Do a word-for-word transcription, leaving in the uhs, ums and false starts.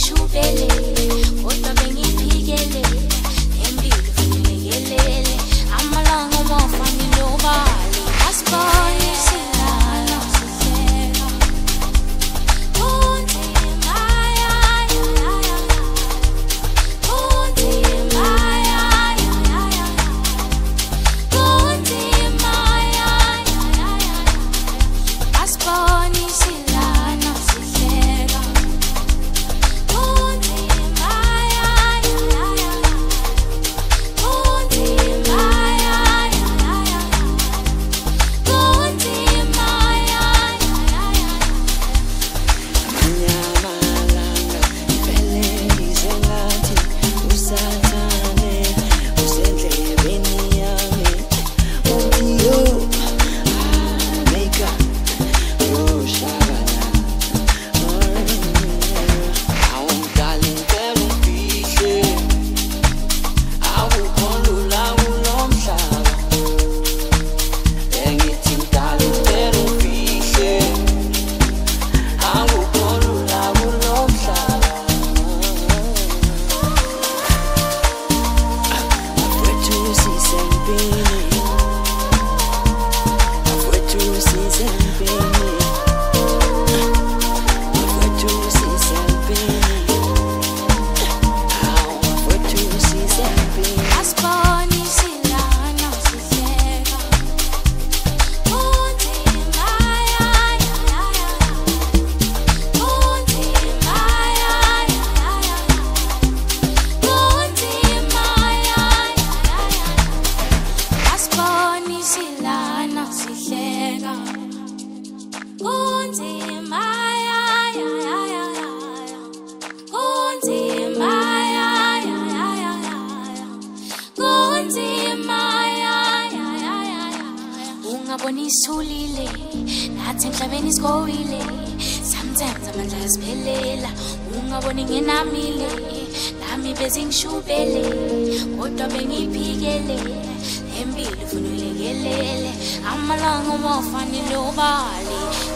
bengishubele kodwa bengiphikele empilo fanelekelele amalanga mafani nobali asibone silala sihleka kunzima ya ya ya kunzima ya ya ya kunzima ya ya ya asibone silala sihleka kunzima ya ya ya kunzima ya ya ya kunzima ya ya ya Nyamalanga ivele izengathi usathane usendlebeni yami uthi yo make up yoshakala awungidala impela umfihle awukho lula kulo mhlaba engithi ngidala impela umfihle awukho lula kulo mhlaba afwethu sisempini afwethu sisempini afwethu sisempini awu afwethu sisempini asibone silana sihleka kunzima ya ya ya kunzima ya ya ya kunzima ya ya ya asibone silana sihleka kunzima ya ya ya kunzima ya ya ya kunzima ya ya ya ungabona isulile nathi emhlabeni sigowile sometimes amandla asiphelela ungabona nginamile nami bezingishubele kodwa bengiphikele empilo ufuna ulekelele amalanga mafani nobali